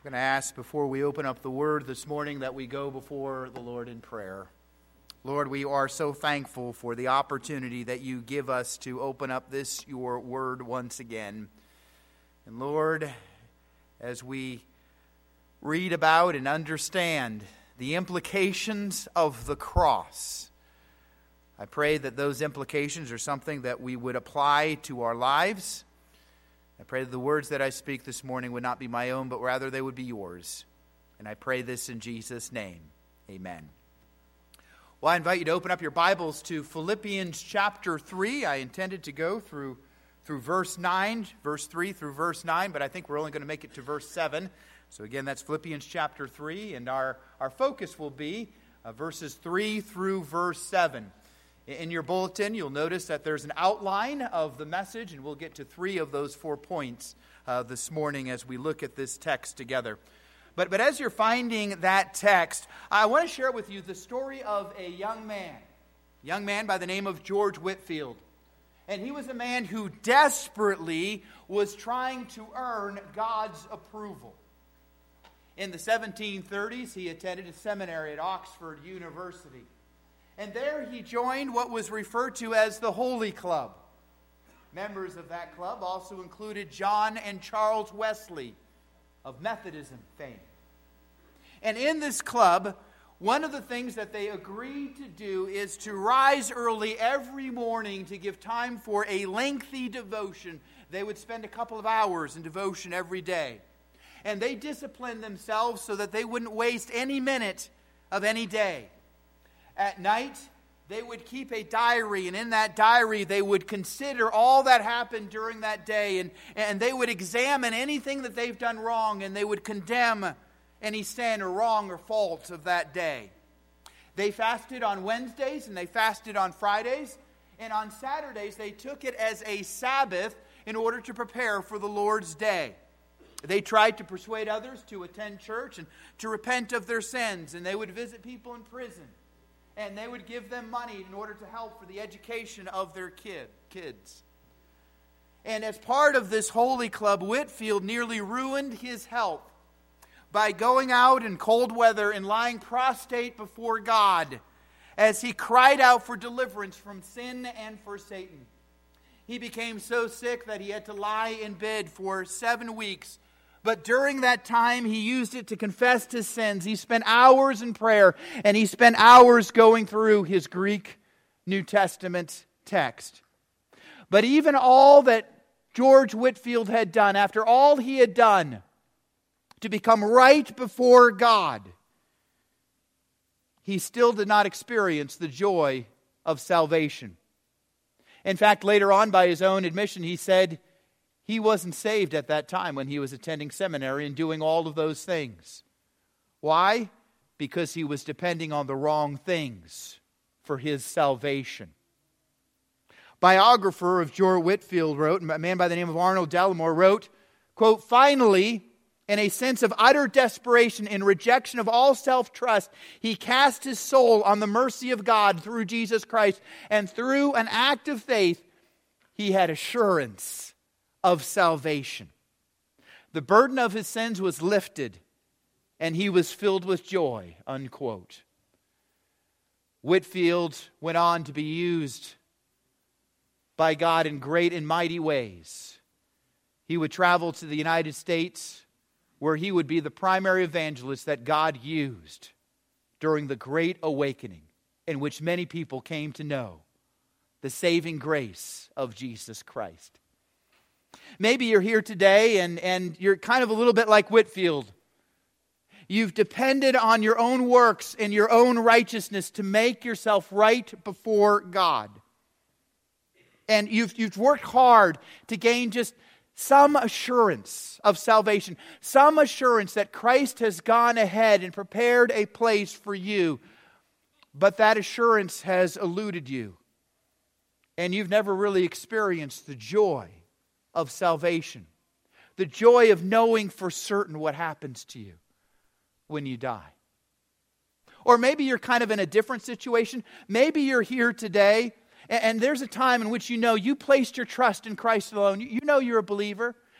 I'm going to ask before we open up the Word this morning that we go before the Lord in prayer. Lord, we are so thankful for the opportunity that you give us to open up this, your Word, once again. And Lord, as we read about and understand the implications of the cross, I pray that those implications are something that we would apply to our lives. I pray that the words that I speak this morning would not be my own, but rather they would be yours. And I pray this in Jesus' name. Amen. Well, I invite you to open up your Bibles to Philippians chapter 3. I intended to go through verse 9, verse 3 through verse 9, but I think we're only going to make it to verse 7. So again, that's Philippians chapter 3, and our focus will be verses 3 through verse 7. In your bulletin, you'll notice that there's an outline of the message, and we'll get to 3 of those 4 points this morning as we look at this text together. But as you're finding that text, I want to share with you the story of a young man by the name of George Whitefield. And he was a man who desperately was trying to earn God's approval. In the 1730s, he attended a seminary at Oxford University. And there he joined what was referred to as the Holy Club. Members of that club also included John and Charles Wesley of Methodism fame. And in this club, one of the things that they agreed to do is to rise early every morning to give time for a lengthy devotion. They would spend a couple of hours in devotion every day. And they disciplined themselves so that they wouldn't waste any minute of any day. At night, they would keep a diary, and in that diary, they would consider all that happened during that day, and they would examine anything that they've done wrong, and they would condemn any sin or wrong or fault of that day. They fasted on Wednesdays, and they fasted on Fridays, and on Saturdays, they took it as a Sabbath in order to prepare for the Lord's day. They tried to persuade others to attend church and to repent of their sins, and they would visit people in prison. And they would give them money in order to help for the education of their kids. And as part of this Holy Club, Whitefield nearly ruined his health by going out in cold weather and lying prostrate before God as he cried out for deliverance from sin and for Satan. He became so sick that he had to lie in bed for 7 weeks. But during that time, he used it to confess his sins. He spent hours in prayer, and he spent hours going through his Greek New Testament text. But even all that George Whitefield had done, after all he had done to become right before God, he still did not experience the joy of salvation. In fact, later on, by his own admission, he said he wasn't saved at that time when he was attending seminary and doing all of those things. Why? Because he was depending on the wrong things for his salvation. Biographer of George Whitefield wrote, a man by the name of Arnold Dellimore wrote, quote, "Finally, in a sense of utter desperation in rejection of all self-trust, he cast his soul on the mercy of God through Jesus Christ, and through an act of faith, he had assurance of salvation. The burden of his sins was lifted, and he was filled with joy," unquote. Whitefield went on to be used by God in great and mighty ways. He would travel to the United States, where he would be the primary evangelist that God used during the Great Awakening, in which many people came to know the saving grace of Jesus Christ. Maybe you're here today and you're kind of a little bit like Whitefield. You've depended on your own works and your own righteousness to make yourself right before God. And you've worked hard to gain just some assurance of salvation, some assurance that Christ has gone ahead and prepared a place for you. But that assurance has eluded you. And you've never really experienced the joy of salvation. The joy of knowing for certain what happens to you when you die. Or maybe you're kind of in a different situation. Maybe you're here today and there's a time in which you know you placed your trust in Christ alone. You know you're a believer.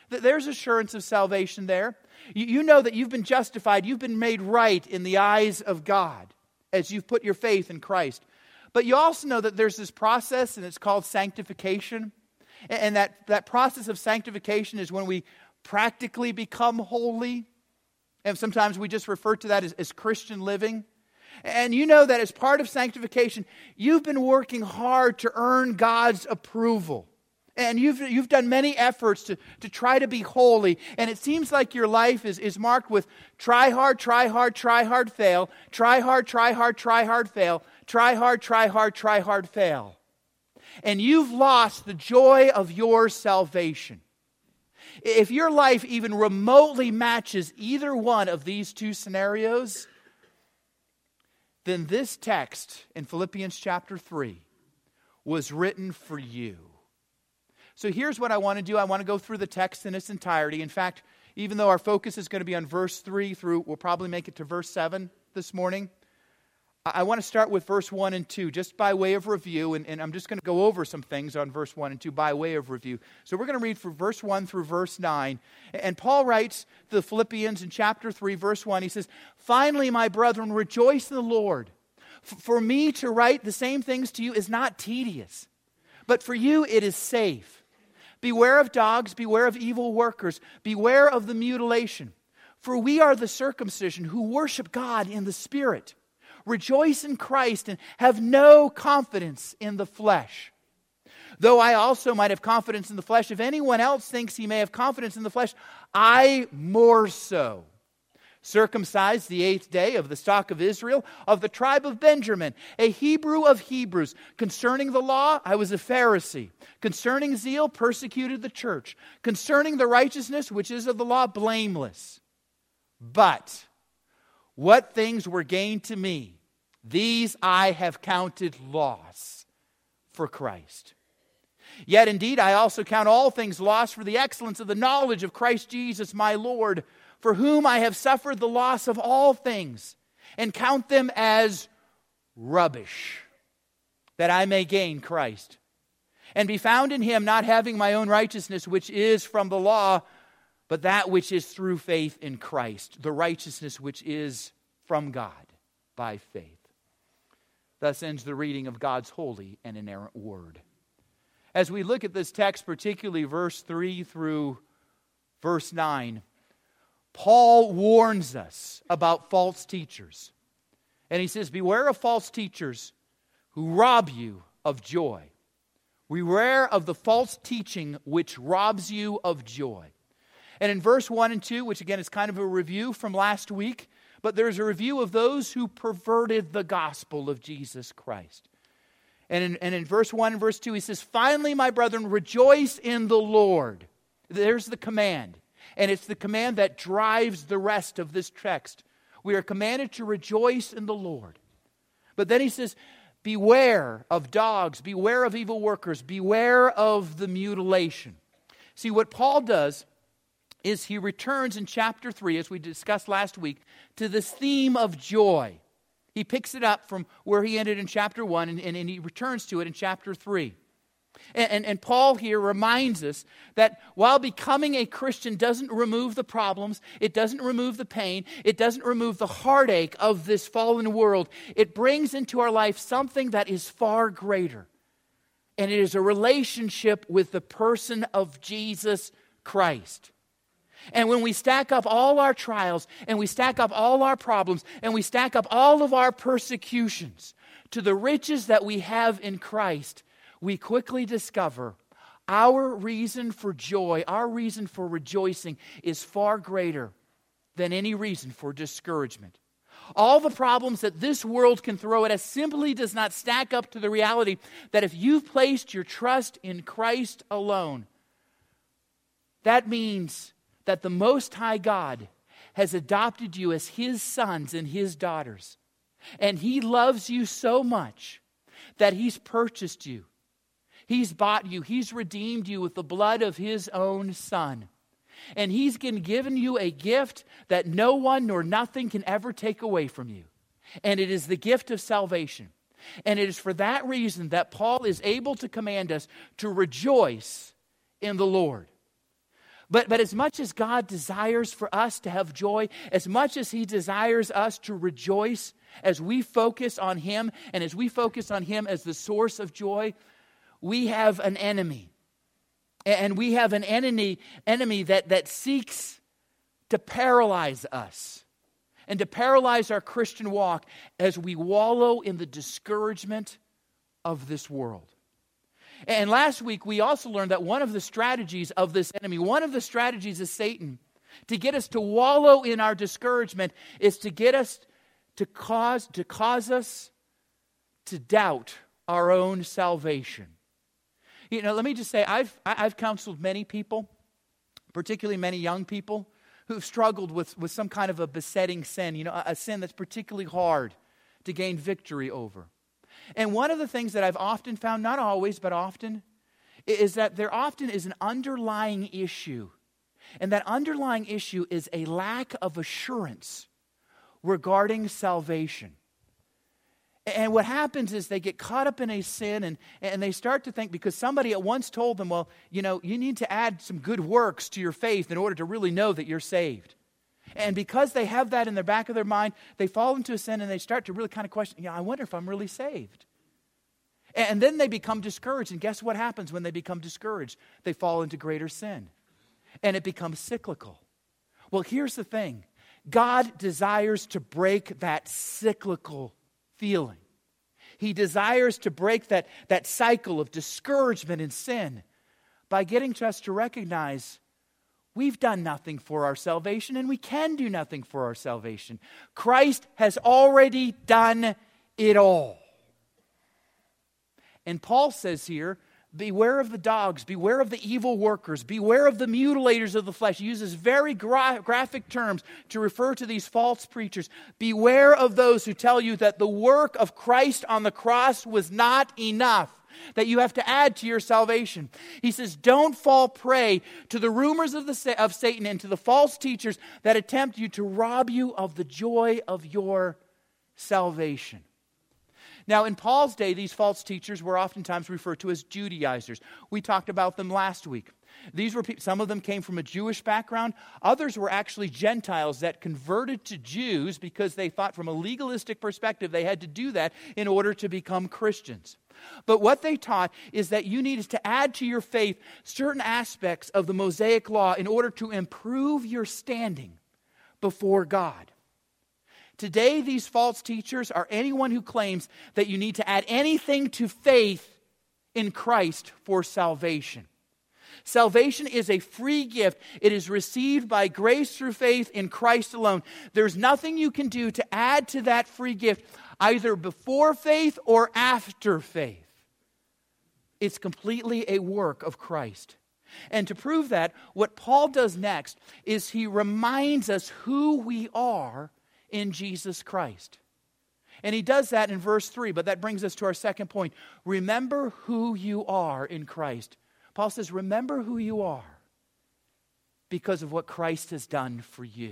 There's assurance of salvation there. You know that you've been justified, you've been made right in the eyes of God as you've put your faith in Christ. But you also know that there's this process, and it's called sanctification. And that process of sanctification is when we practically become holy. And sometimes we just refer to that as Christian living. And you know that as part of sanctification, you've been working hard to earn God's approval. And you've done many efforts to try to be holy. And it seems like your life is marked with try hard, fail. Try hard, fail. Try hard, fail. Try hard, fail. And you've lost the joy of your salvation. If your life even remotely matches either one of these two scenarios, then this text in Philippians chapter 3 was written for you. So here's what I want to do. I want to go through the text in its entirety. In fact, even though our focus is going to be on verse 3 through, we'll probably make it to verse 7 this morning. I want to start with verse 1 and 2, just by way of review, and I'm just going to go over some things on verse 1 and 2 by way of review. So we're going to read from verse 1 through verse 9. And Paul writes to the Philippians in chapter 3, verse 1, he says, "Finally, my brethren, rejoice in the Lord. For me to write the same things to you is not tedious, but for you it is safe. Beware of dogs, beware of evil workers, beware of the mutilation. For we are the circumcision who worship God in the Spirit. Rejoice in Christ and have no confidence in the flesh. Though I also might have confidence in the flesh, if anyone else thinks he may have confidence in the flesh, I more so. Circumcised the 8th day, of the stock of Israel, of the tribe of Benjamin, a Hebrew of Hebrews. Concerning the law, I was a Pharisee. Concerning zeal, persecuted the church. Concerning the righteousness which is of the law, blameless. But what things were gained to me, these I have counted loss for Christ. Yet indeed I also count all things lost for the excellence of the knowledge of Christ Jesus my Lord, for whom I have suffered the loss of all things, and count them as rubbish, that I may gain Christ, and be found in Him, not having my own righteousness, which is from the law, but that which is through faith in Christ, the righteousness which is from God by faith." Thus ends the reading of God's holy and inerrant word. As we look at this text, particularly verse 3 through verse 9, Paul warns us about false teachers. And he says, beware of false teachers who rob you of joy. Beware of the false teaching which robs you of joy. And in verse 1 and 2, which again is kind of a review from last week, but there's a review of those who perverted the gospel of Jesus Christ. And in verse 1 and verse 2, he says, "Finally, my brethren, rejoice in the Lord." There's the command. And it's the command that drives the rest of this text. We are commanded to rejoice in the Lord. But then he says, beware of dogs, beware of evil workers, beware of the mutilation. See, what Paul does is he returns in chapter 3, as we discussed last week, to this theme of joy. He picks it up from where he ended in chapter 1, and he returns to it in chapter 3. And Paul here reminds us that while becoming a Christian doesn't remove the problems, it doesn't remove the pain, it doesn't remove the heartache of this fallen world, it brings into our life something that is far greater. And it is a relationship with the person of Jesus Christ. And when we stack up all our trials, and we stack up all our problems, and we stack up all of our persecutions to the riches that we have in Christ, we quickly discover our reason for joy, our reason for rejoicing is far greater than any reason for discouragement. All the problems that this world can throw at us simply does not stack up to the reality that if you've placed your trust in Christ alone, that means that the Most High God has adopted you as His sons and His daughters. And He loves you so much that He's purchased you. He's bought you. He's redeemed you with the blood of His own Son. And He's given you a gift that no one nor nothing can ever take away from you. And it is the gift of salvation. And it is for that reason that Paul is able to command us to rejoice in the Lord. But as much as God desires for us to have joy, as much as He desires us to rejoice as we focus on Him and as we focus on Him as the source of joy, we have an enemy. And we have an enemy that seeks to paralyze us and to paralyze our Christian walk as we wallow in the discouragement of this world. And last week we also learned that one of the strategies of this enemy, one of the strategies of Satan to get us to wallow in our discouragement is to get us to cause us to doubt our own salvation. You know, let me just say, I've counseled many people, particularly many young people, who've struggled with some kind of a besetting sin, you know, a sin that's particularly hard to gain victory over. And one of the things that I've often found, not always, but often, is that there often is an underlying issue. And that underlying issue is a lack of assurance regarding salvation. And what happens is they get caught up in a sin and they start to think, because somebody at once told them, well, you know, you need to add some good works to your faith in order to really know that you're saved. And because they have that in the back of their mind, they fall into a sin and they start to really kind of question, I wonder if I'm really saved. And then they become discouraged. And guess what happens when they become discouraged? They fall into greater sin. And it becomes cyclical. Well, here's the thing. God desires to break that cyclical feeling. He desires to break that cycle of discouragement and sin by getting us to recognize we've done nothing for our salvation and we can do nothing for our salvation. Christ has already done it all. And Paul says here, beware of the dogs, beware of the evil workers, beware of the mutilators of the flesh. He uses very graphic terms to refer to these false preachers. Beware of those who tell you that the work of Christ on the cross was not enough, that you have to add to your salvation. He says, don't fall prey to the rumors of Satan and to the false teachers that attempt you to rob you of the joy of your salvation. Now, in Paul's day, these false teachers were oftentimes referred to as Judaizers. We talked about them last week. These were some of them came from a Jewish background. Others were actually Gentiles that converted to Jews because they thought from a legalistic perspective they had to do that in order to become Christians. But what they taught is that you needed to add to your faith certain aspects of the Mosaic law in order to improve your standing before God. Today, these false teachers are anyone who claims that you need to add anything to faith in Christ for salvation. Salvation is a free gift. It is received by grace through faith in Christ alone. There's nothing you can do to add to that free gift, either before faith or after faith. It's completely a work of Christ. And to prove that, what Paul does next is he reminds us who we are in Jesus Christ. And he does that in verse 3, but that brings us to our second point. Remember who you are in Christ. Paul says, remember who you are because of what Christ has done for you.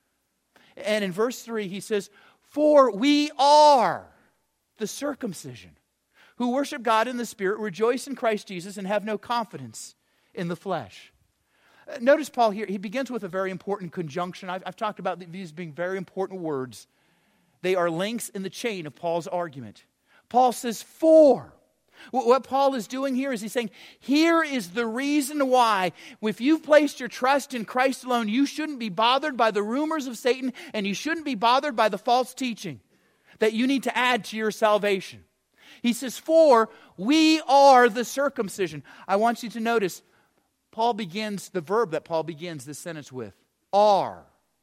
And in verse 3, he says, for we are the circumcision who worship God in the Spirit, rejoice in Christ Jesus, and have no confidence in the flesh. Notice Paul here, he begins with a very important conjunction. I've talked about these being very important words. They are links in the chain of Paul's argument. Paul says, for. What Paul is doing here is he's saying, here is the reason why, if you've placed your trust in Christ alone, you shouldn't be bothered by the rumors of Satan, and you shouldn't be bothered by the false teaching that you need to add to your salvation. He says, for we are the circumcision. I want you to notice, Paul begins, the verb that Paul begins this sentence with, are.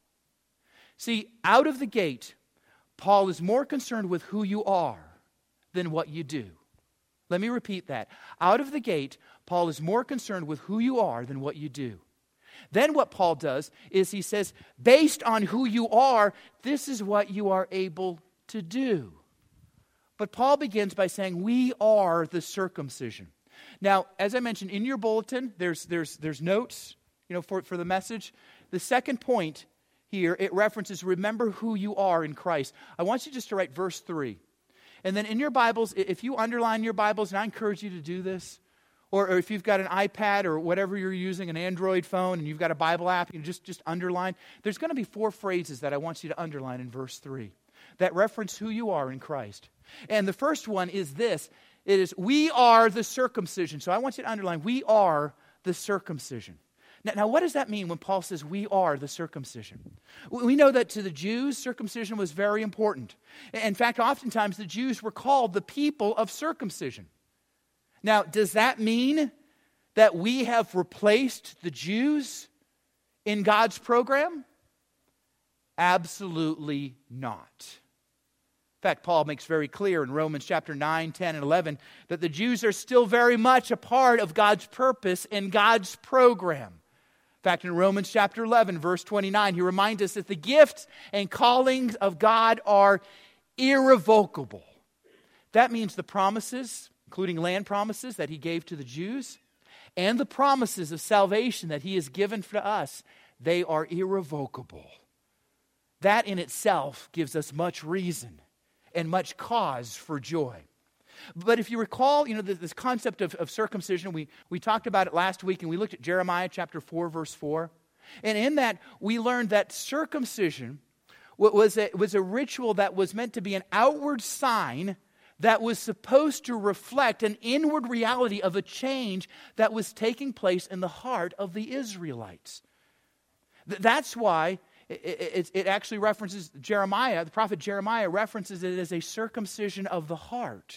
See, out of the gate, Paul is more concerned with who you are than what you do. Let me repeat that. Out of the gate, Paul is more concerned with who you are than what you do. Then what Paul does is he says, based on who you are, this is what you are able to do. But Paul begins by saying, we are the circumcision. Now, as I mentioned, in your bulletin, there's notes, for the message. The second point here, it references, remember who you are in Christ. I want you just to write verse 3. And then in your Bibles, if you underline your Bibles, and I encourage you to do this, Or if you've got an iPad or whatever you're using, an Android phone, and you've got a Bible app, you just underline. There's going to be 4 phrases that I want you to underline in verse 3 that reference who you are in Christ. And the first one is this. It is, we are the circumcision. So I want you to underline, we are the circumcision. Now, what does that mean when Paul says we are the circumcision? We know that to the Jews, circumcision was very important. In fact, oftentimes the Jews were called the people of circumcision. Now, does that mean that we have replaced the Jews in God's program? Absolutely not. In fact, Paul makes very clear in Romans chapter 9, 10, and 11 that the Jews are still very much a part of God's purpose and God's program. In fact, in Romans chapter 11, verse 29, he reminds us that the gifts and callings of God are irrevocable. That means the promises, including land promises that he gave to the Jews, and the promises of salvation that he has given for us, they are irrevocable. That in itself gives us much reason and much cause for joy. But if you recall, this concept of circumcision, we talked about it last week, and we looked at Jeremiah chapter 4, verse 4. And in that, we learned that circumcision was a ritual that was meant to be an outward sign that was supposed to reflect an inward reality of a change that was taking place in the heart of the Israelites. That's why it actually references Jeremiah, the prophet Jeremiah references it as a circumcision of the heart.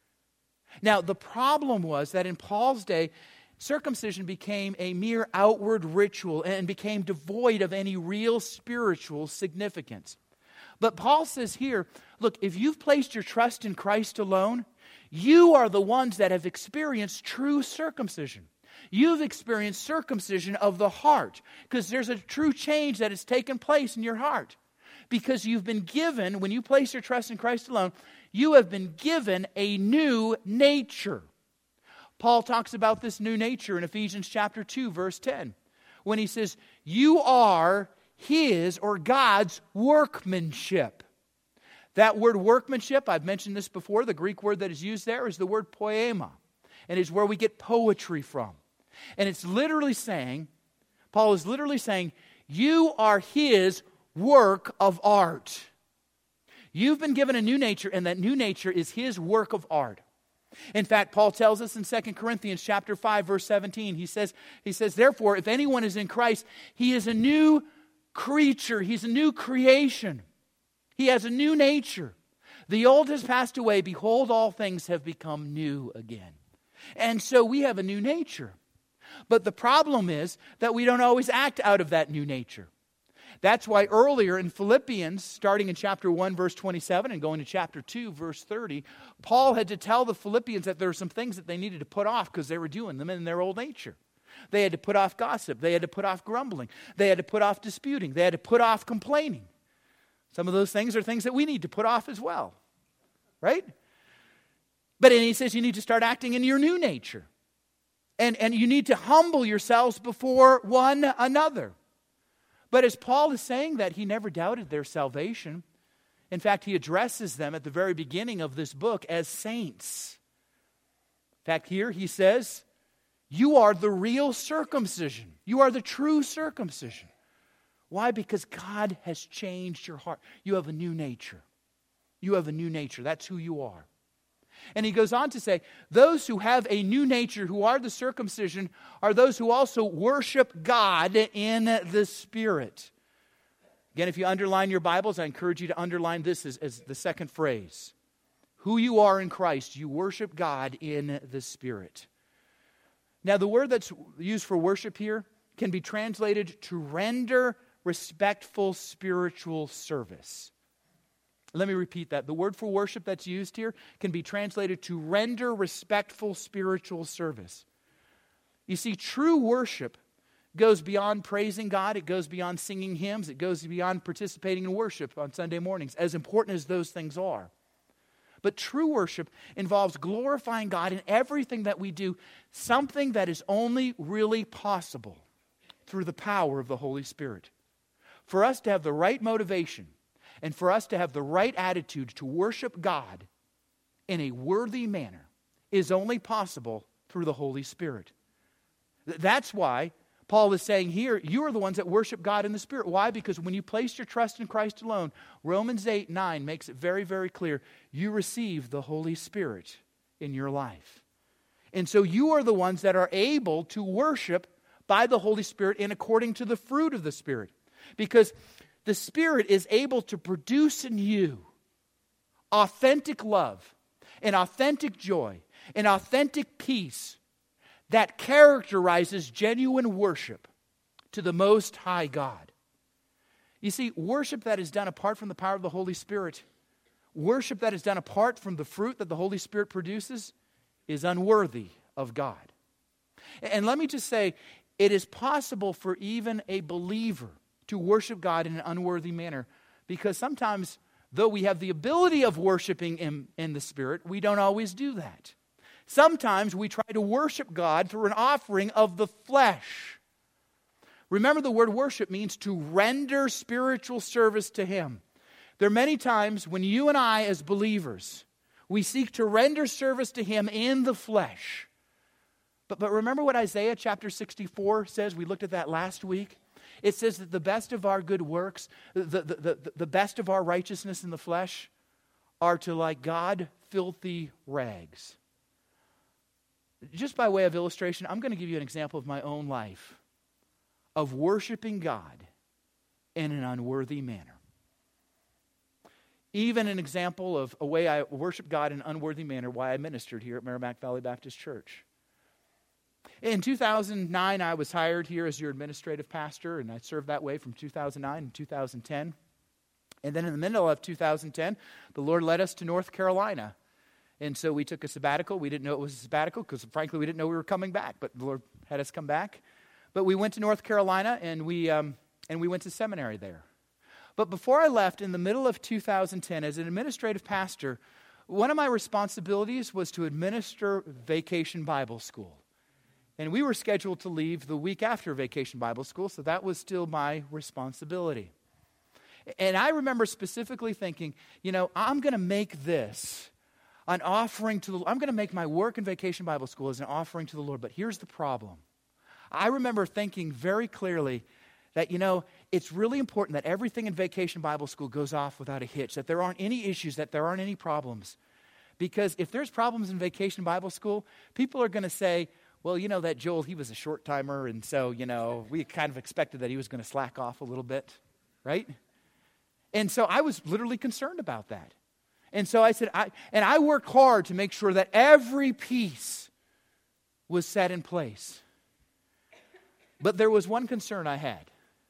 Now, the problem was that in Paul's day, circumcision became a mere outward ritual and became devoid of any real spiritual significance. But Paul says here, look, if you've placed your trust in Christ alone, you are the ones that have experienced true circumcision. You've experienced circumcision of the heart because there's a true change that has taken place in your heart. Because you've been given, when you place your trust in Christ alone, you have been given a new nature. Paul talks about this new nature in Ephesians chapter 2, verse 10, when he says, you are his or God's workmanship. That word workmanship, I've mentioned this before, the Greek word that is used there is the word poema, and is where we get poetry from. And it's literally saying, Paul is literally saying, you are his work of art. You've been given a new nature, and that new nature is his work of art. In fact, Paul tells us in 2 Corinthians chapter 5, verse 17, he says, therefore, if anyone is in Christ, he is a new creature. He's a new creation. He has a new nature. The old has passed away. Behold, all things have become new again. And so we have a new nature. But the problem is that we don't always act out of that new nature. That's why earlier in Philippians, starting in chapter 1, verse 27, and going to chapter 2, verse 30, Paul had to tell the Philippians that there were some things that they needed to put off because they were doing them in their old nature. They had to put off gossip. They had to put off grumbling. They had to put off disputing. They had to put off complaining. Some of those things are things that we need to put off as well. Right? But then he says you need to start acting in your new nature. And you need to humble yourselves before one another. But as Paul is saying that, he never doubted their salvation. In fact, he addresses them at the very beginning of this book as saints. In fact, here he says, you are the real circumcision. You are the true circumcision. Why? Because God has changed your heart. You have a new nature. You have a new nature. That's who you are. And he goes on to say, those who have a new nature, who are the circumcision, are those who also worship God in the Spirit. Again, if you underline your Bibles, I encourage you to underline this as the second phrase. Who you are in Christ, you worship God in the Spirit. Now, the word that's used for worship here can be translated to render respectful spiritual service. Let me repeat that. The word for worship that's used here can be translated to render respectful spiritual service. You see, true worship goes beyond praising God. It goes beyond singing hymns. It goes beyond participating in worship on Sunday mornings, as important as those things are. But true worship involves glorifying God in everything that we do, something that is only really possible through the power of the Holy Spirit. For us to have the right motivation and for us to have the right attitude to worship God in a worthy manner is only possible through the Holy Spirit. That's why Paul is saying here, you are the ones that worship God in the Spirit. Why? Because when you place your trust in Christ alone, Romans 8:9 makes it very, very clear. You receive the Holy Spirit in your life. And so you are the ones that are able to worship by the Holy Spirit and according to the fruit of the Spirit. Because the Spirit is able to produce in you authentic love and authentic joy and authentic peace that characterizes genuine worship to the Most High God. You see, worship that is done apart from the power of the Holy Spirit, worship that is done apart from the fruit that the Holy Spirit produces, is unworthy of God. And let me just say, it is possible for even a believer to worship God in an unworthy manner, because sometimes, though we have the ability of worshiping in the Spirit, we don't always do that. Sometimes we try to worship God through an offering of the flesh. Remember, the word worship means to render spiritual service to Him. There are many times when you and I, as believers, we seek to render service to Him in the flesh. But remember what Isaiah chapter 64 says? We looked at that last week. It says that the best of our good works, the best of our righteousness in the flesh, are to, like God, filthy rags. Just by way of illustration, I'm going to give you an example of my own life of worshiping God in an unworthy manner. Even an example of a way I worship God in an unworthy manner, why I ministered here at Merrimack Valley Baptist Church. In 2009, I was hired here as your administrative pastor, and I served that way from 2009 to 2010. And then in the middle of 2010, the Lord led us to North Carolina. And so we took a sabbatical. We didn't know it was a sabbatical because, frankly, we didn't know we were coming back. But the Lord had us come back. But we went to North Carolina, and we went to seminary there. But before I left, in the middle of 2010, as an administrative pastor, one of my responsibilities was to administer Vacation Bible School. And we were scheduled to leave the week after Vacation Bible School, so that was still my responsibility. And I remember specifically thinking, I'm going to make this an offering to the Lord. I'm going to make my work in Vacation Bible School as an offering to the Lord. But here's the problem. I remember thinking very clearly that, it's really important that everything in Vacation Bible School goes off without a hitch, that there aren't any issues, that there aren't any problems. Because if there's problems in Vacation Bible School, people are going to say, well, that Joel, he was a short-timer, and so, we kind of expected that he was going to slack off a little bit, right? And so I was literally concerned about that. And so I said, I worked hard to make sure that every piece was set in place. But there was one concern I had.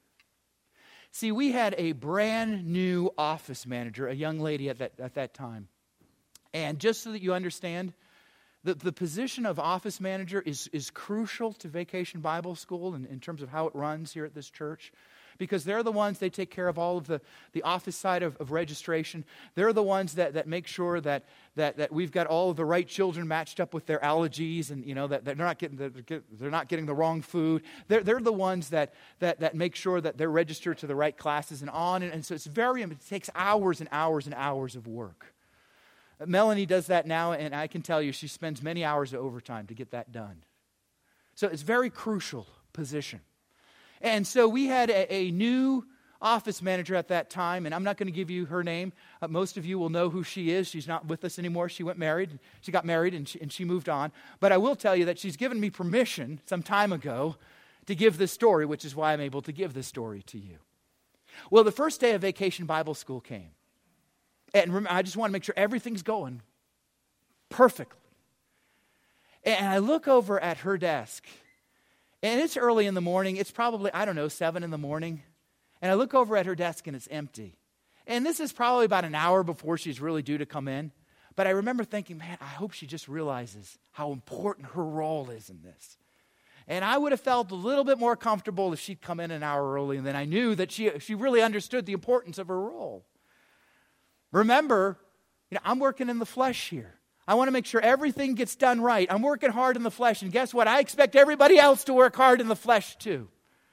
See, we had a brand new office manager, a young lady at that time. And just so that you understand, the position of office manager is crucial to Vacation Bible School in terms of how it runs here at this church. Because they're the ones, they take care of all of the office side of registration. They're the ones that make sure that we've got all of the right children matched up with their allergies, and that they're not getting the wrong food. They're the ones that make sure that they're registered to the right classes and on. And so it takes hours and hours and hours of work. Melanie does that now, and I can tell you she spends many hours of overtime to get that done. So it's a very crucial position. And so we had a new office manager at that time, and I'm not going to give you her name. Most of you will know who she is. She's not with us anymore. She got married, and she moved on. But I will tell you that she's given me permission some time ago to give this story, which is why I'm able to give this story to you. Well, the first day of Vacation Bible School came. And remember, I just want to make sure everything's going perfectly. And I look over at her desk, and it's early in the morning. It's probably, 7 in the morning. And I look over at her desk, and it's empty. And this is probably about an hour before she's really due to come in. But I remember thinking, man, I hope she just realizes how important her role is in this. And I would have felt a little bit more comfortable if she'd come in an hour early, and then I knew that she really understood the importance of her role. Remember, I'm working in the flesh here. I want to make sure everything gets done right. I'm working hard in the flesh, and guess what? I expect everybody else to work hard in the flesh too.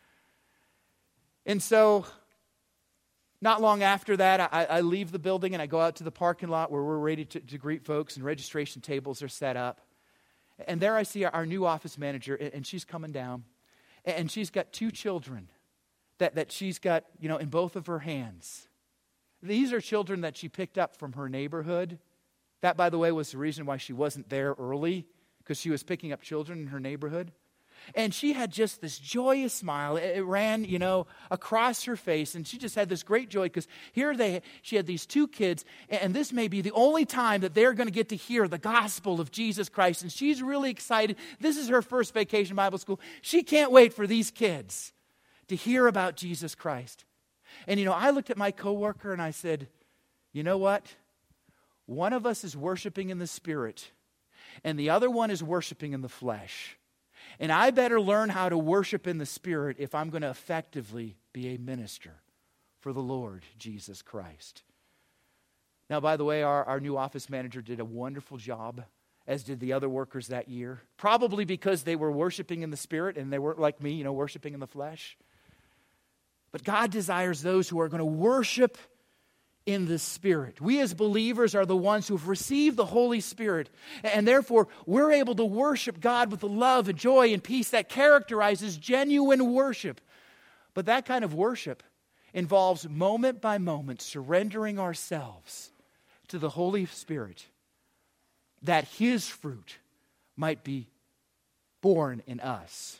And so, not long after that, I leave the building and I go out to the parking lot where we're ready to greet folks, and registration tables are set up. And there I see our new office manager, and she's coming down. And she's got 2 children that she's got, in both of her hands. These are children that she picked up from her neighborhood. That, by the way, was the reason why she wasn't there early, because she was picking up children in her neighborhood. And she had just this joyous smile. It ran, across her face. And she just had this great joy because she had these 2 kids. And this may be the only time that they're going to get to hear the gospel of Jesus Christ. And she's really excited. This is her first Vacation Bible School. She can't wait for these kids to hear about Jesus Christ. And, I looked at my coworker and I said, you know what? One of us is worshiping in the Spirit, and the other one is worshiping in the flesh. And I better learn how to worship in the Spirit if I'm going to effectively be a minister for the Lord Jesus Christ. Now, by the way, our new office manager did a wonderful job, as did the other workers that year. Probably because they were worshiping in the Spirit and they weren't like me, worshiping in the flesh. But God desires those who are going to worship in the Spirit. We as believers are the ones who have received the Holy Spirit, and therefore we're able to worship God with the love and joy and peace that characterizes genuine worship. But that kind of worship involves moment by moment surrendering ourselves to the Holy Spirit, that His fruit might be born in us.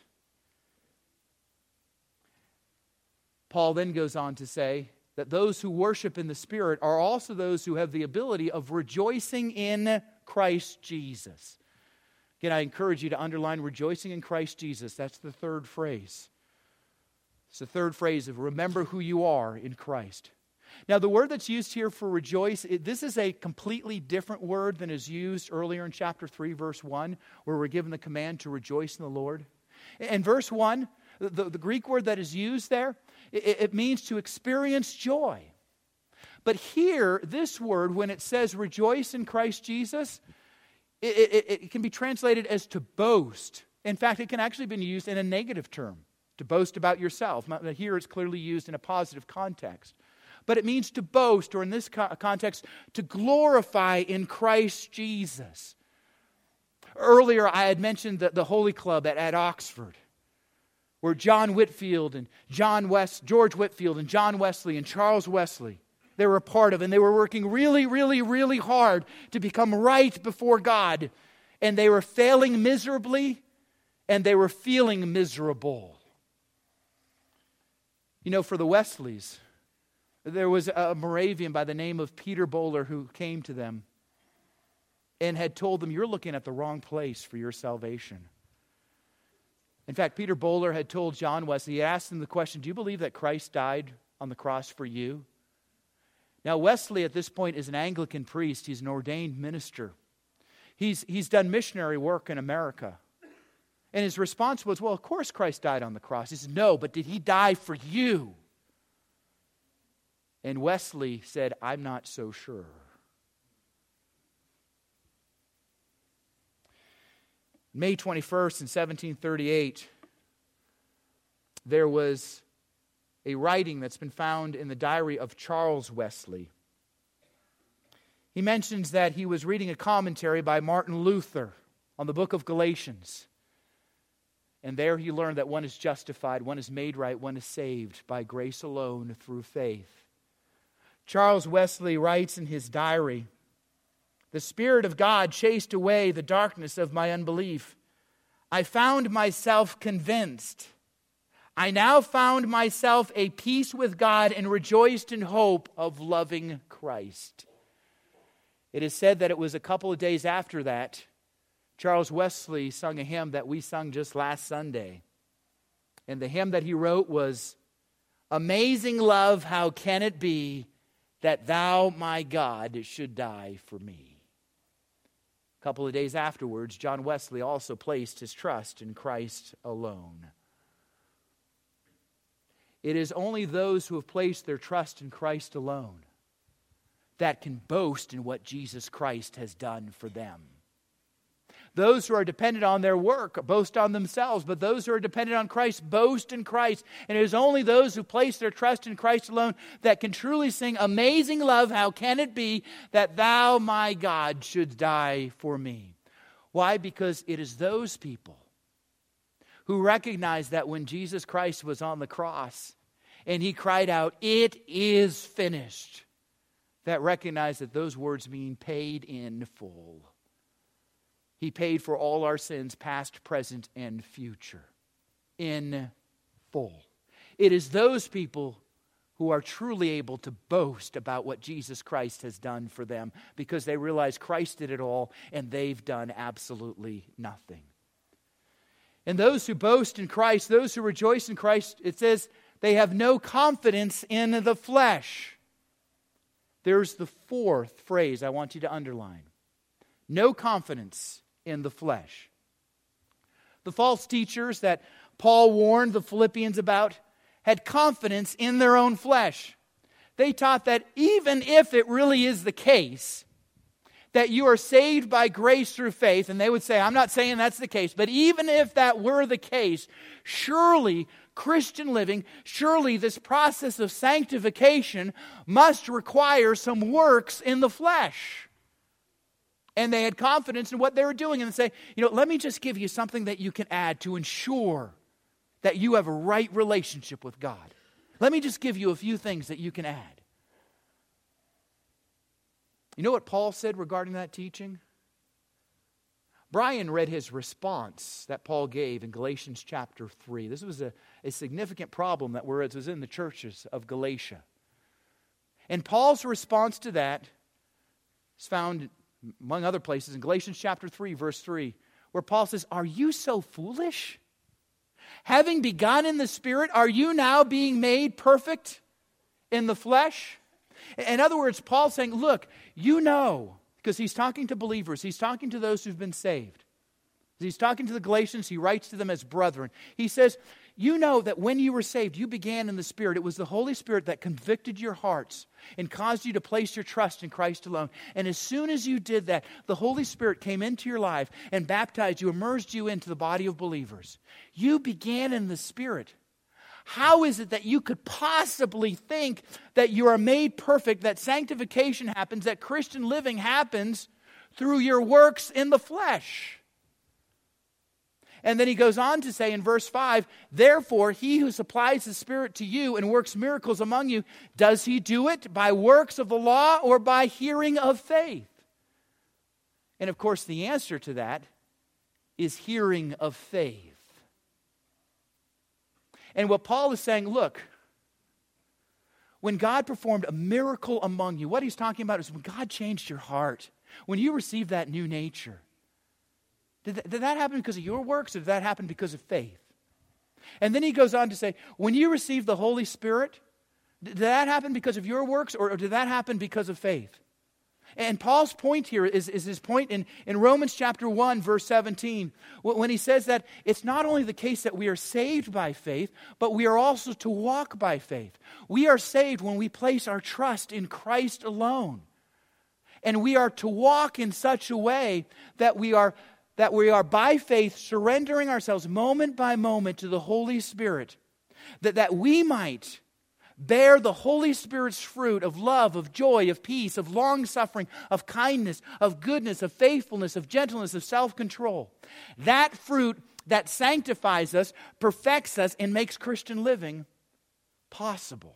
Paul then goes on to say that those who worship in the Spirit are also those who have the ability of rejoicing in Christ Jesus. Again, I encourage you to underline rejoicing in Christ Jesus. That's the 3rd phrase. It's the 3rd phrase of remember who you are in Christ. Now, the word that's used here for rejoice, this is a completely different word than is used earlier in chapter 3, verse 1, where we're given the command to rejoice in the Lord. In verse 1, the Greek word that is used there, it means to experience joy. But here, this word, when it says rejoice in Christ Jesus, it can be translated as to boast. In fact, it can actually be used in a negative term, to boast about yourself. Here it's clearly used in a positive context. But it means to boast, or in this context, to glorify in Christ Jesus. Earlier, I had mentioned the Holy Club at Oxford, where George Whitefield and John Wesley and Charles Wesley, they were a part of, and they were working really, really, really hard to become right before God. And they were failing miserably, and they were feeling miserable. For the Wesleys, there was a Moravian by the name of Peter Böhler who came to them and had told them, you're looking at the wrong place for your salvation. In fact, Peter Böhler had told John Wesley, he asked him the question, do you believe that Christ died on the cross for you? Now, Wesley at this point is an Anglican priest. He's an ordained minister. He's done missionary work in America. And his response was, well, of course Christ died on the cross. He said, no, but did He die for you? And Wesley said, I'm not so sure. May 21st in 1738, there was a writing that's been found in the diary of Charles Wesley. He mentions that he was reading a commentary by Martin Luther on the book of Galatians. And there he learned that one is justified, one is made right, one is saved by grace alone through faith. Charles Wesley writes in his diary, the Spirit of God chased away the darkness of my unbelief. I found myself convinced. I now found myself a peace with God and rejoiced in hope of loving Christ. It is said that it was a couple of days after that, Charles Wesley sung a hymn that we sung just last Sunday. And the hymn that he wrote was, Amazing love, how can it be that thou, my God, should die for me? A couple of days afterwards, John Wesley also placed his trust in Christ alone. It is only those who have placed their trust in Christ alone that can boast in what Jesus Christ has done for them. Those who are dependent on their work boast on themselves, but those who are dependent on Christ boast in Christ. And it is only those who place their trust in Christ alone that can truly sing, Amazing love, how can it be that thou, my God, shouldst die for me? Why? Because it is those people who recognize that when Jesus Christ was on the cross and He cried out, "It is finished," that recognize that those words mean paid in full. He paid for all our sins, past, present, and future, in full. It is those people who are truly able to boast about what Jesus Christ has done for them because they realize Christ did it all and they've done absolutely nothing. And those who boast in Christ, those who rejoice in Christ, it says they have no confidence in the flesh. There's the fourth phrase I want you to underline. No confidence in the flesh. The false teachers that Paul warned the Philippians about had confidence in their own flesh. They taught that even if it really is the case that you are saved by grace through faith, and they would say, I'm not saying that's the case, but even if that were the case, surely Christian living, surely this process of sanctification must require some works in the flesh. And they had confidence in what they were doing, and they say, let me just give you something that you can add to ensure that you have a right relationship with God. Let me just give you a few things that you can add. You know what Paul said regarding that teaching? Brian read his response that Paul gave in Galatians chapter 3. This was a significant problem that was in the churches of Galatia. And Paul's response to that is found, among other places, in Galatians chapter 3, verse 3, where Paul says, "Are you so foolish? Having begun in the Spirit, are you now being made perfect in the flesh?" In other words, Paul's saying, look, because he's talking to believers, he's talking to those who've been saved. He's talking to the Galatians, he writes to them as brethren. He says, you know that when you were saved, you began in the Spirit. It was the Holy Spirit that convicted your hearts and caused you to place your trust in Christ alone. And as soon as you did that, the Holy Spirit came into your life and baptized you, immersed you into the body of believers. You began in the Spirit. How is it that you could possibly think that you are made perfect, that sanctification happens, that Christian living happens through your works in the flesh? And then he goes on to say in verse 5, "Therefore, he who supplies the Spirit to you and works miracles among you, does he do it by works of the law or by hearing of faith?" And of course, the answer to that is hearing of faith. And what Paul is saying, look, when God performed a miracle among you, what he's talking about is when God changed your heart, when you received that new nature. Did that happen because of your works, or did that happen because of faith? And then he goes on to say, when you received the Holy Spirit, did that happen because of your works, or did that happen because of faith? And Paul's point here is his point in Romans chapter 1, verse 17, when he says that it's not only the case that we are saved by faith, but we are also to walk by faith. We are saved when we place our trust in Christ alone. And we are to walk in such a way that we are by faith surrendering ourselves moment by moment to the Holy Spirit, that we might bear the Holy Spirit's fruit of love, of joy, of peace, of long-suffering, of kindness, of goodness, of faithfulness, of gentleness, of self-control. That fruit that sanctifies us, perfects us, and makes Christian living possible.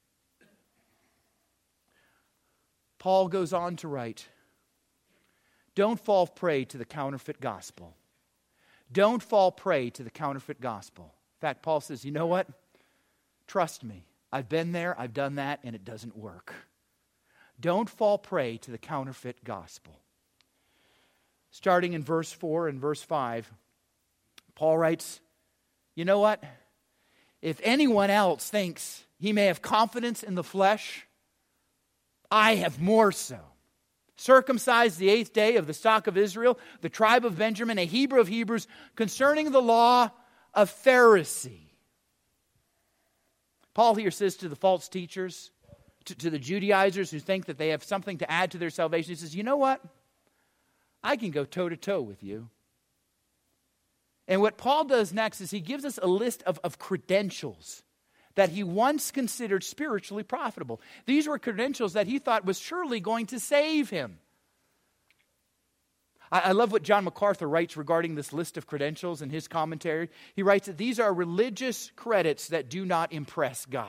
Paul goes on to write, don't fall prey to the counterfeit gospel. Don't fall prey to the counterfeit gospel. In fact, Paul says, you know what? Trust me. I've been there, I've done that, and it doesn't work. Don't fall prey to the counterfeit gospel. Starting in verse 4 and verse 5, Paul writes, you know what? If anyone else thinks he may have confidence in the flesh, I have more so. Circumcised the 8th day of the stock of Israel, the tribe of Benjamin, a Hebrew of Hebrews, concerning the law of Pharisee. Paul here says to the false teachers, to the Judaizers who think that they have something to add to their salvation, he says, you know what? I can go toe-to-toe with you. And what Paul does next is he gives us a list of credentials that he once considered spiritually profitable. These were credentials that he thought was surely going to save him. I love what John MacArthur writes regarding this list of credentials in his commentary. He writes that these are religious credits that do not impress God.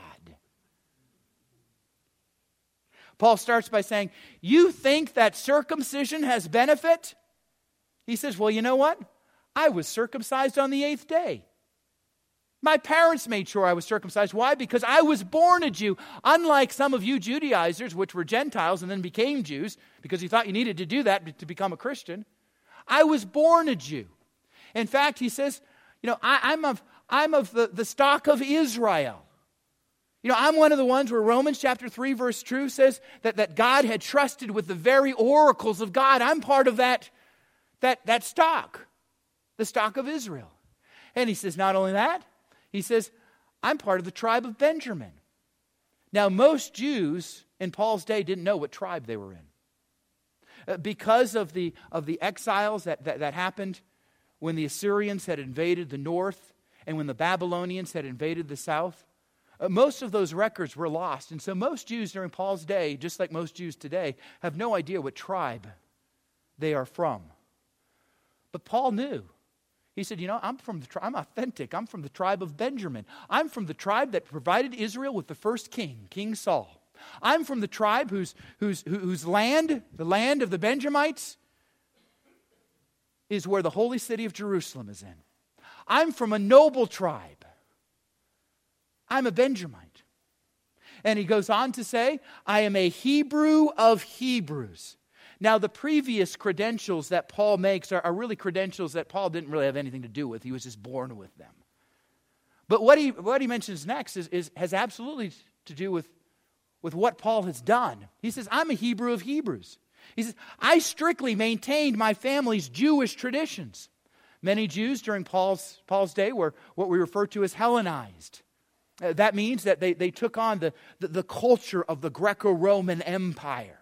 Paul starts by saying, you think that circumcision has benefit? He says, well, you know what? I was circumcised on the 8th day. My parents made sure I was circumcised. Why? Because I was born a Jew. Unlike some of you Judaizers, which were Gentiles and then became Jews, because you thought you needed to do that to become a Christian. I was born a Jew. In fact, he says, I'm of the stock of Israel. I'm one of the ones where Romans chapter 3 verse 2 says that God had trusted with the very oracles of God. I'm part of that stock, the stock of Israel. And he says, not only that, he says, I'm part of the tribe of Benjamin. Now, most Jews in Paul's day didn't know what tribe they were in. Because of the exiles that happened when the Assyrians had invaded the north and when the Babylonians had invaded the south, most of those records were lost. And so most Jews during Paul's day, just like most Jews today, have no idea what tribe they are from. But Paul knew. He said, I'm authentic. I'm from the tribe of Benjamin. I'm from the tribe that provided Israel with the first king, King Saul. I'm from the tribe whose land, the land of the Benjamites, is where the holy city of Jerusalem is in. I'm from a noble tribe. I'm a Benjamite. And he goes on to say, I am a Hebrew of Hebrews. Now, the previous credentials that Paul makes are really credentials that Paul didn't really have anything to do with. He was just born with them. But what he mentions next has absolutely to do with what Paul has done. He says, I'm a Hebrew of Hebrews. He says, I strictly maintained my family's Jewish traditions. Many Jews during Paul's day were what we refer to as Hellenized. That means that they took on the culture of the Greco-Roman Empire.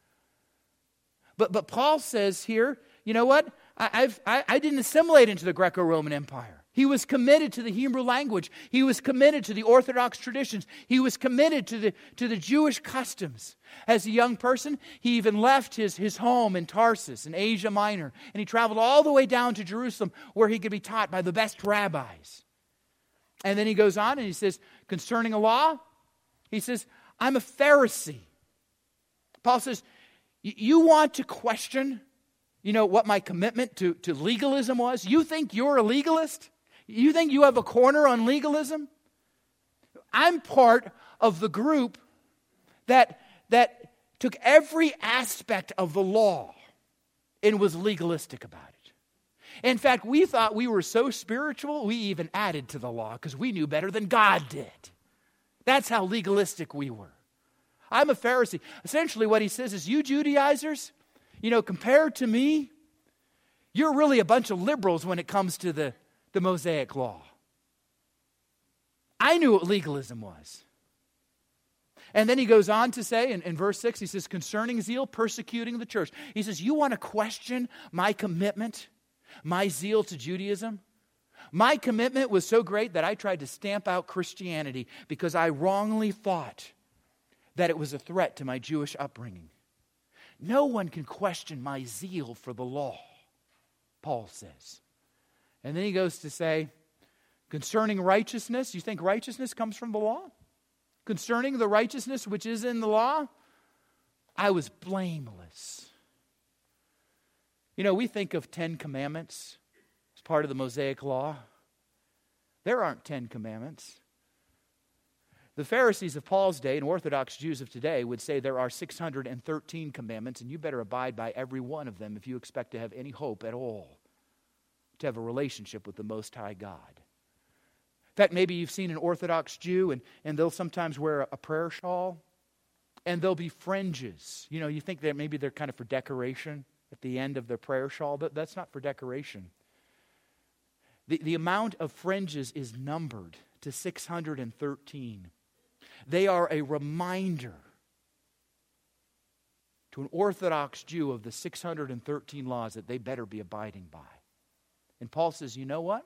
But Paul says here, you know what? I didn't assimilate into the Greco-Roman Empire. He was committed to the Hebrew language. He was committed to the Orthodox traditions. He was committed to the Jewish customs. As a young person, he even left his home in Tarsus in Asia Minor, and he traveled all the way down to Jerusalem where he could be taught by the best rabbis. And then he goes on and he says, concerning a law, he says, I'm a Pharisee. Paul says, you want to question, what my commitment to legalism was? You think you're a legalist? You think you have a corner on legalism? I'm part of the group that took every aspect of the law and was legalistic about it. In fact, we thought we were so spiritual, we even added to the law because we knew better than God did. That's how legalistic we were. I'm a Pharisee. Essentially what he says is, you Judaizers, compared to me, you're really a bunch of liberals when it comes to the Mosaic law. I knew what legalism was. And then he goes on to say in verse 6, he says, concerning zeal, persecuting the church. He says, you want to question my commitment, my zeal to Judaism? My commitment was so great that I tried to stamp out Christianity because I wrongly thought that it was a threat to my Jewish upbringing. No one can question my zeal for the law, Paul says. And then he goes to say, concerning righteousness, you think righteousness comes from the law? Concerning the righteousness which is in the law, I was blameless. We think of 10 commandments as part of the Mosaic law. There aren't 10 commandments. The Pharisees of Paul's day and Orthodox Jews of today would say there are 613 commandments, and you better abide by every one of them if you expect to have any hope at all to have a relationship with the Most High God. In fact, maybe you've seen an Orthodox Jew, and they'll sometimes wear a prayer shawl, and there'll be fringes. You think that maybe they're kind of for decoration at the end of their prayer shawl. That's not for decoration. The amount of fringes is numbered to 613. They are a reminder to an Orthodox Jew of the 613 laws that they better be abiding by. And Paul says, you know what?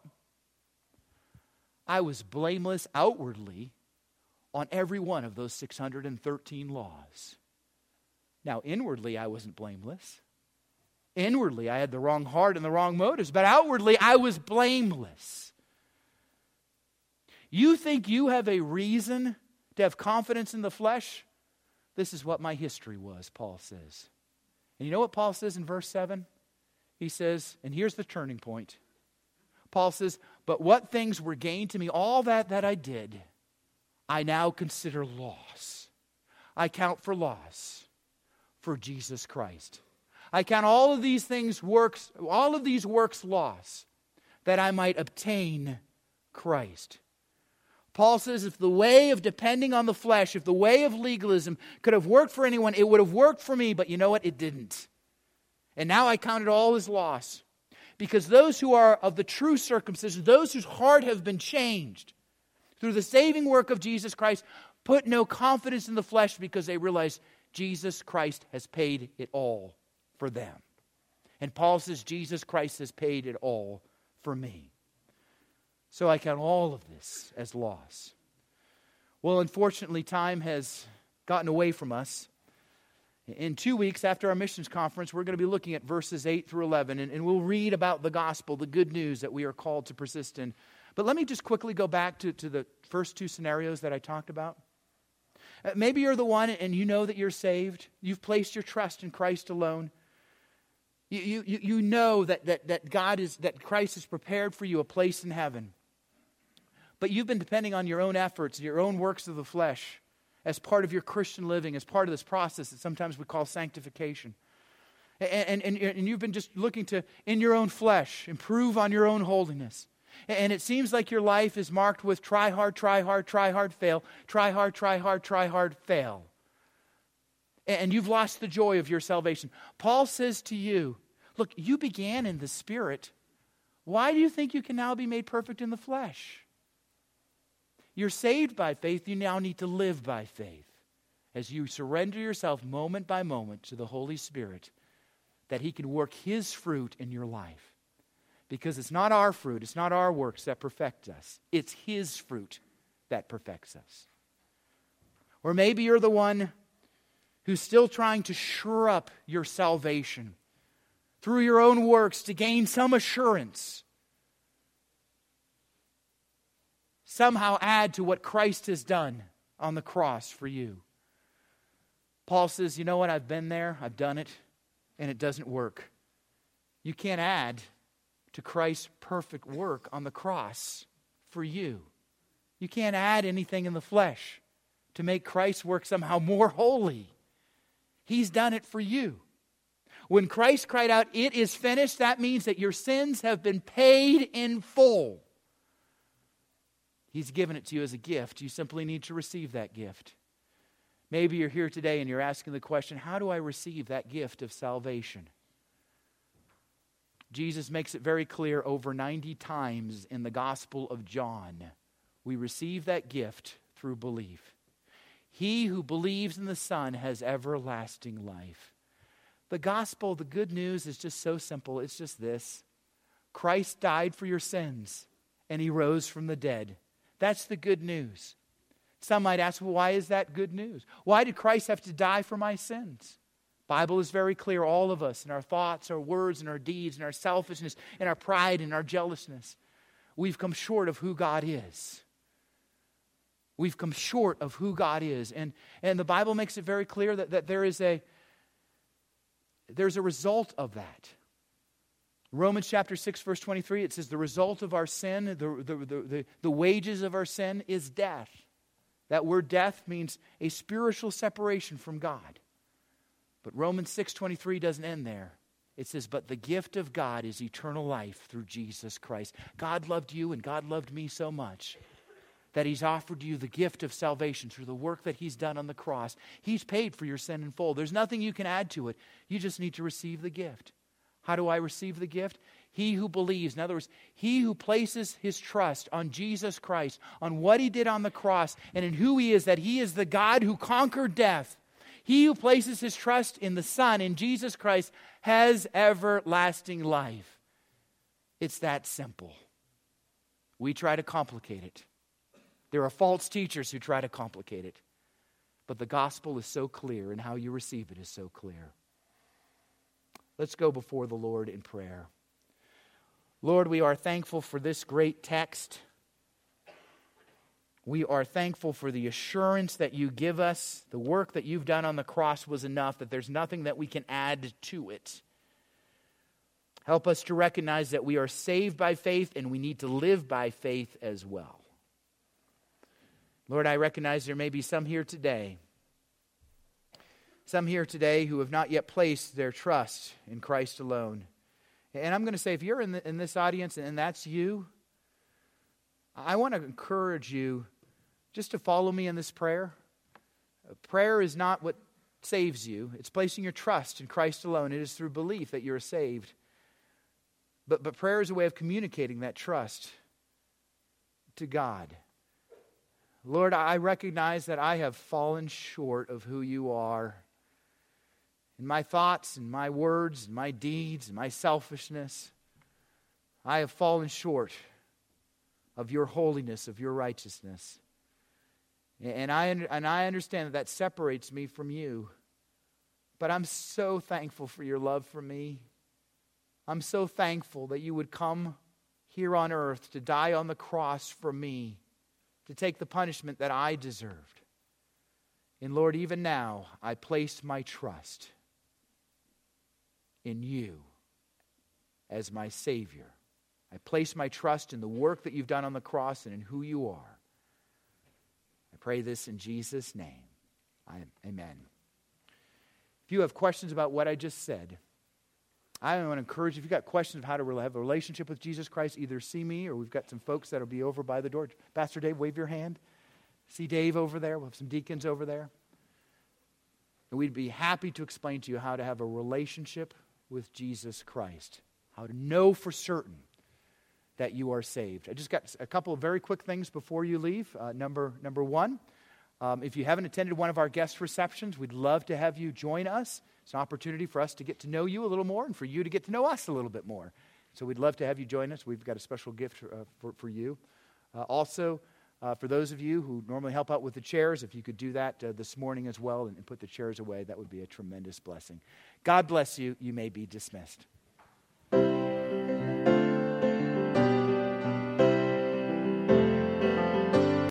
I was blameless outwardly on every one of those 613 laws. Now, inwardly, I wasn't blameless. Inwardly, I had the wrong heart and the wrong motives, but outwardly, I was blameless. You think you have a reason to have confidence in the flesh? This is what my history was, Paul says. And you know what Paul says in verse 7? He says, and here's the turning point. Paul says, but what things were gained to me, all that I did, I now consider loss. I count for loss for Jesus Christ. I count all of these works loss, that I might obtain Christ. Paul says if the way of depending on the flesh, if the way of legalism could have worked for anyone, it would have worked for me, but you know what? It didn't. And now I count it all as loss. Because those who are of the true circumcision, those whose heart have been changed through the saving work of Jesus Christ, put no confidence in the flesh because they realize Jesus Christ has paid it all for them. And Paul says Jesus Christ has paid it all for me. So I count all of this as loss. Well, unfortunately, time has gotten away from us. In 2 weeks after our missions conference, we're going to be looking at verses 8 through 11, and we'll read about the gospel, the good news that we are called to persist in. But let me just quickly go back to the first two scenarios that I talked about. Maybe you're the one and you know that you're saved. You've placed your trust in Christ alone. You know that Christ has prepared for you a place in heaven. But you've been depending on your own efforts, your own works of the flesh, as part of your Christian living, as part of this process that sometimes we call sanctification. And you've been just looking to, in your own flesh, improve on your own holiness. And it seems like your life is marked with try hard, fail, try hard, fail. And you've lost the joy of your salvation. Paul says to you, look, you began in the Spirit. Why do you think you can now be made perfect in the flesh? You're saved by faith. You now need to live by faith as you surrender yourself moment by moment to the Holy Spirit, that He can work His fruit in your life. Because it's not our fruit, it's not our works that perfect us. It's His fruit that perfects us. Or maybe you're the one who's still trying to shore up your salvation through your own works to gain some assurance. Somehow add to what Christ has done on the cross for you. Paul says, you know what, I've been there, I've done it, and it doesn't work. You can't add to Christ's perfect work on the cross for you. You can't add anything in the flesh to make Christ's work somehow more holy. He's done it for you. When Christ cried out, "It is finished," that means that your sins have been paid in full. He's given it to you as a gift. You simply need to receive that gift. Maybe you're here today and you're asking the question, how do I receive that gift of salvation? Jesus makes it very clear over 90 times in the Gospel of John. We receive that gift through belief. He who believes in the Son has everlasting life. The gospel, the good news is just so simple. It's just this. Christ died for your sins and He rose from the dead. That's the good news. Some might ask, well, why is that good news? Why did Christ have to die for my sins? The Bible is very clear, all of us, in our thoughts, our words, and our deeds, and our selfishness, and our pride, and our jealousness, we've come short of who God is. We've come short of who God is. And the Bible makes it very clear that there's a result of that. Romans chapter 6, verse 23, it says the result of our sin, the wages of our sin is death. That word death means a spiritual separation from God. But Romans 6:23 doesn't end there. It says, but the gift of God is eternal life through Jesus Christ. God loved you and God loved me so much that He's offered you the gift of salvation through the work that He's done on the cross. He's paid for your sin in full. There's nothing you can add to it. You just need to receive the gift. How do I receive the gift? He who believes, in other words, he who places his trust on Jesus Christ, on what He did on the cross, and in who He is, that He is the God who conquered death. He who places his trust in the Son, in Jesus Christ, has everlasting life. It's that simple. We try to complicate it. There are false teachers who try to complicate it. But the gospel is so clear, and how you receive it is so clear. Let's go before the Lord in prayer. Lord, we are thankful for this great text. We are thankful for the assurance that you give us. The work that you've done on the cross was enough, that there's nothing that we can add to it. Help us to recognize that we are saved by faith and we need to live by faith as well. Lord, I recognize there may be some here today who have not yet placed their trust in Christ alone. And I'm going to say, if you're in this audience and that's you, I want to encourage you just to follow me in this prayer. Prayer is not what saves you. It's placing your trust in Christ alone. It is through belief that you're saved. But prayer is a way of communicating that trust to God. Lord, I recognize that I have fallen short of who you are. In my thoughts, and my words, and my deeds, and my selfishness, I have fallen short of your holiness, of your righteousness. And I understand that separates me from you. But I'm so thankful for your love for me. I'm so thankful that you would come here on earth to die on the cross for me, to take the punishment that I deserved. And Lord, even now, I place my trust in you as my Savior. I place my trust in the work that you've done on the cross and in who you are. I pray this in Jesus' name. Amen. If you have questions about what I just said, I want to encourage you, if you've got questions of how to have a relationship with Jesus Christ, either see me or we've got some folks that will be over by the door. Pastor Dave, wave your hand. See Dave over there. We'll have some deacons over there. And we'd be happy to explain to you how to have a relationship with Jesus Christ, how to know for certain that you are saved. I just got a couple of very quick things before you leave. Number one, if you haven't attended one of our guest receptions, we'd love to have you join us. It's an opportunity for us to get to know you a little more and for you to get to know us a little bit more. So we'd love to have you join us. We've got a special gift for you. Also, for those of you who normally help out with the chairs, if you could do that this morning as well and put the chairs away, that would be a tremendous blessing. God bless you. You may be dismissed.